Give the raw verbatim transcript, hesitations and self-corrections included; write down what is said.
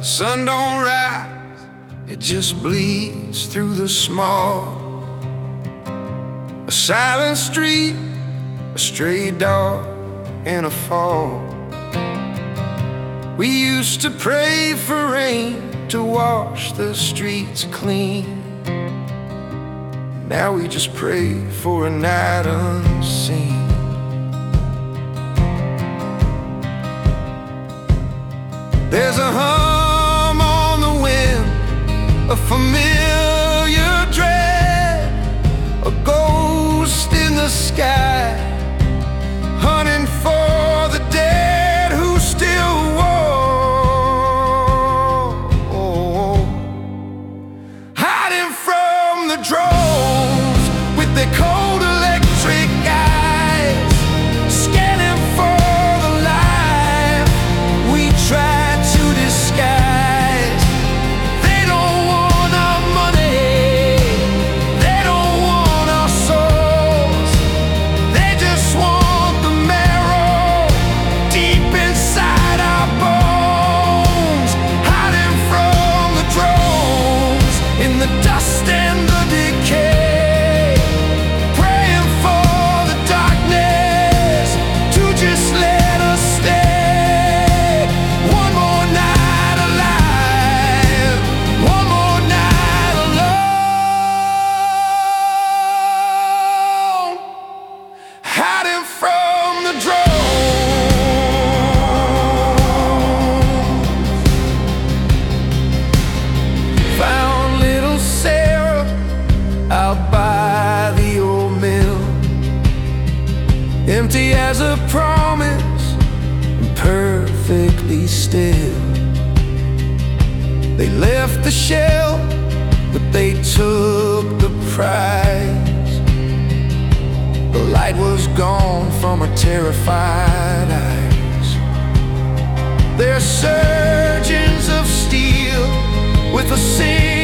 The sun don't rise, it just bleeds through the small. A silent street, a stray dog in a fall. We used to pray for rain to wash the streets clean. Now we just pray for a night unseen. There's a hum on the wind, a familiar dread, a ghost in the sky, hunting for the dead who still walk, hiding from the drones with their cold electric eyes, scanning for the life we try to disguise. They don't want our money, they don't want our souls, they just want the marrow deep inside our bones, hiding from the drones in the dust and the decay, praying for the darkness to just let us stay. One more night alive, one more night alone, hiding from the drones. Found little Sarah out by the old mill, empty as a promise and perfectly still. They left the shell, but they took the prize. The light was gone from her terrified eyes. They're surgeons of steel with a single